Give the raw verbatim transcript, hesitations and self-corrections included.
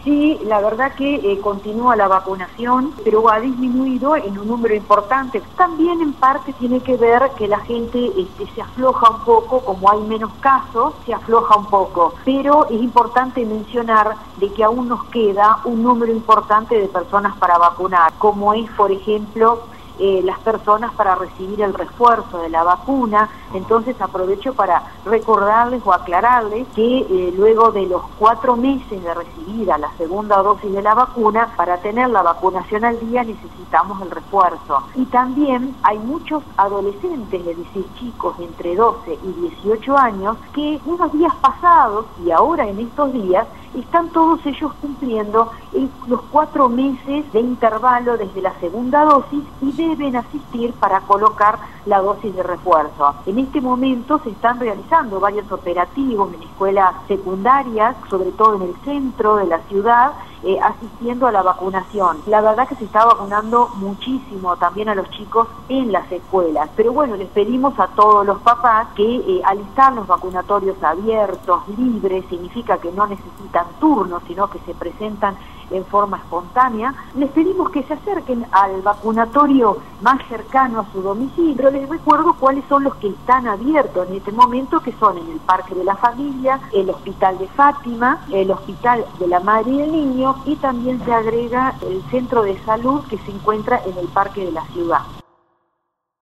Sí, la verdad que eh, continúa la vacunación, pero ha disminuido en un número importante. También en parte tiene que ver que la gente este, se afloja un poco, como hay menos casos, se afloja un poco. Pero es importante mencionar de que aún nos queda un número importante de personas para vacunar, como es, por ejemplo, Eh, las personas para recibir el refuerzo de la vacuna. Entonces aprovecho para recordarles o aclararles que eh, luego de los cuatro meses de recibida la segunda dosis de la vacuna, para tener la vacunación al día necesitamos el refuerzo. Y también hay muchos adolescentes, es decir, chicos entre doce y dieciocho años, que unos días pasados y ahora en estos días están todos ellos cumpliendo el, los cuatro meses de intervalo desde la segunda dosis y deben asistir para colocar la dosis de refuerzo. En este momento se están realizando varios operativos en escuelas secundarias, sobre todo en el centro de la ciudad, eh, asistiendo a la vacunación. La verdad que se está vacunando muchísimo también a los chicos en las escuelas, pero bueno, les pedimos a todos los papás que eh, al estar los vacunatorios abiertos, libres, significa que no necesitan turnos, sino que se presentan en forma espontánea, les pedimos que se acerquen al vacunatorio más cercano a su domicilio, pero les recuerdo cuáles son los que están abiertos en este momento, que son en el Parque de la Familia, el Hospital de Fátima, el Hospital de la Madre y el Niño, y también se agrega el Centro de Salud que se encuentra en el Parque de la Ciudad.